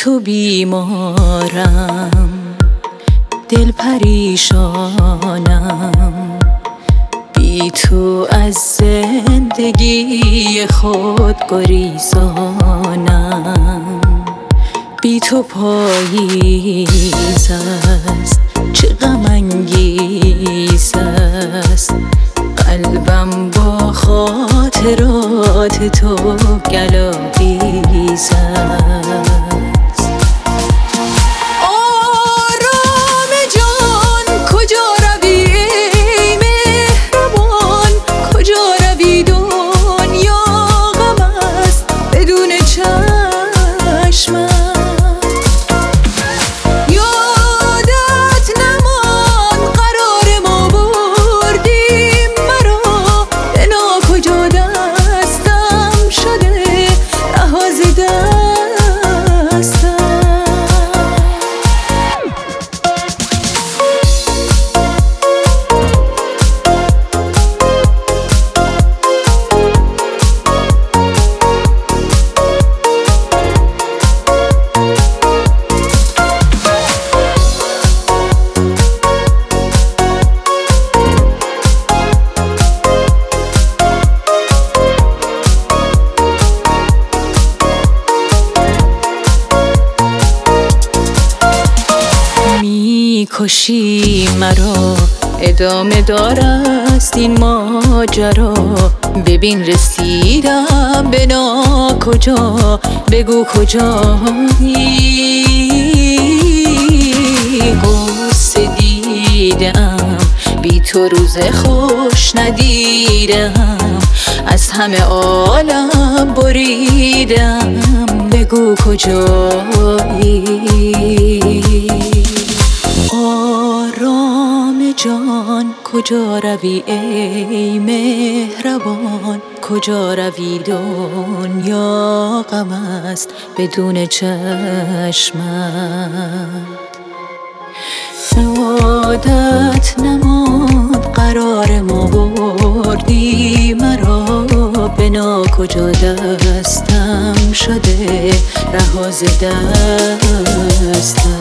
تو بیمارم، دل پریشانم، بی تو از زندگی خود گریزانم. بی تو پاییز است، چه غم انگیز است، قلبم با خاطرات تو گلاویز است. آرام جان کجا روی ای مهربان، کجا روی دنیا غم است بدون چشمم. کشی مرا، ادامه دارست این ماجرا. ببین رسیدم به ناکجا، بگو کجایی. غصه دیدم، بی تو روز خوش ندیدم، از همه عالم بریدم، بگو کجایی. آرام جان کجا روی ای مهربان، کجا روی دنیا غم است بدون چشمم. عادت نماند قرار ما، بردی مرا به ناکجا، دستم شده رها ز دستم.